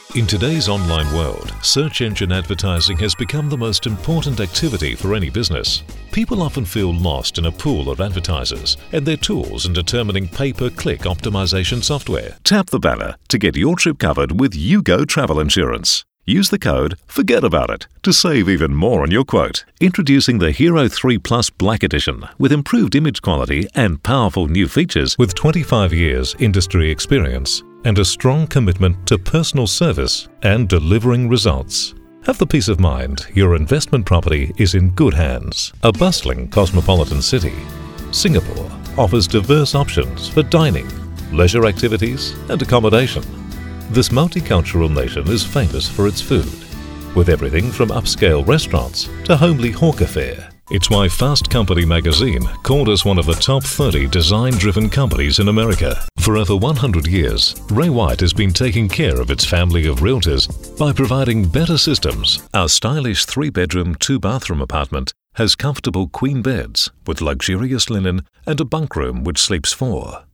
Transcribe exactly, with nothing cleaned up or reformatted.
In today's online world, search engine advertising has become the most important activity for any business. People often feel lost in a pool of advertisers and their tools in determining pay-per-click optimization software. Tap the banner to get your trip covered with YouGo Travel Insurance. Use the code Forget About It to save even more on your quote. Introducing the Hero three Plus Black Edition with improved image quality and powerful new features with twenty-five years industry experience and a strong commitment to personal service and delivering results. Have the peace of mind your investment property is in good hands. A bustling cosmopolitan city, Singapore offers diverse options for dining, leisure activities and accommodation. This multicultural nation is famous for its food, with everything from upscale restaurants to homely hawker fare. It's why Fast Company magazine called us one of the top thirty design-driven companies in America. For over one hundred years, Ray White has been taking care of its family of realtors by providing better systems. Our stylish three-bedroom, two-bathroom apartment has comfortable queen beds with luxurious linen and a bunk room which sleeps four.